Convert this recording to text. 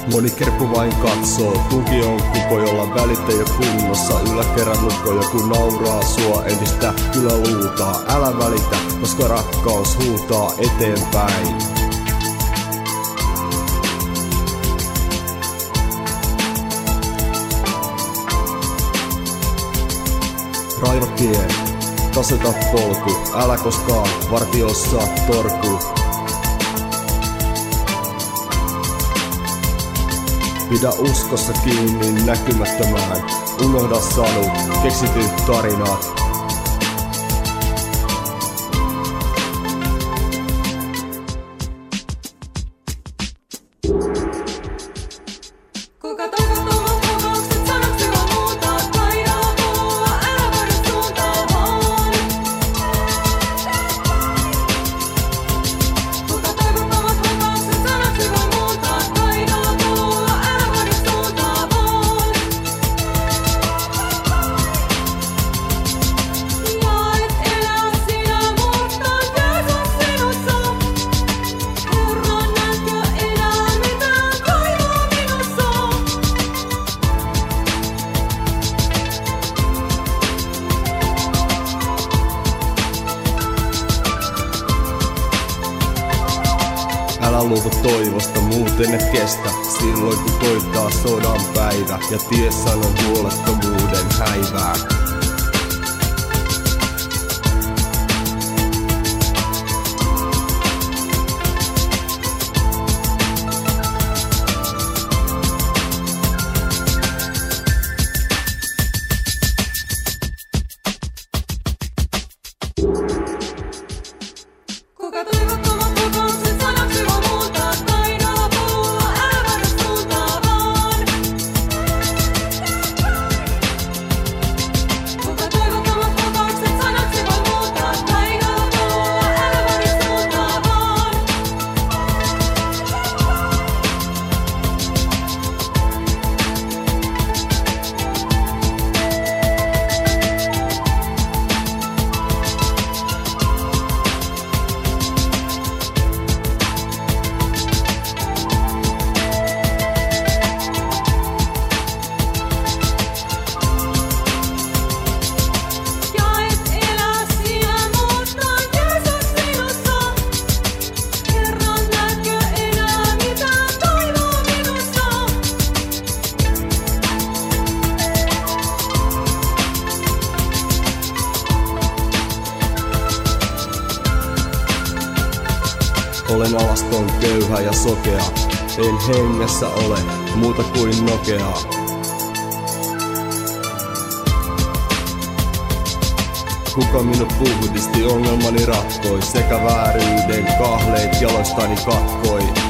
Moni kerppu vain katsoo, tuki on kuko, jolla välittäjä kunnossa. Yläkerran lukko, joku nauraa sua, entistä kyllä luutaa. Älä välitä, koska rakkaus huutaa eteenpäin. Raiva tie, taseta polku, älä koskaan vartiossa torku. Pidä uskossa kiinni näkymättömään, unohda sanut, keksityt tarinat. Älä luovu toivosta, muuten et kestä. Silloin kun koittaa sodan päivä ja tiessä on huolettomuuden häivää. Olen alaston, köyhä ja sokea, en hengessä ole muuta kuin nokeaa. Kuka minut puhdisti, ongelmani ratkoi, sekä vääryyden kahleet jaloistani katkoi.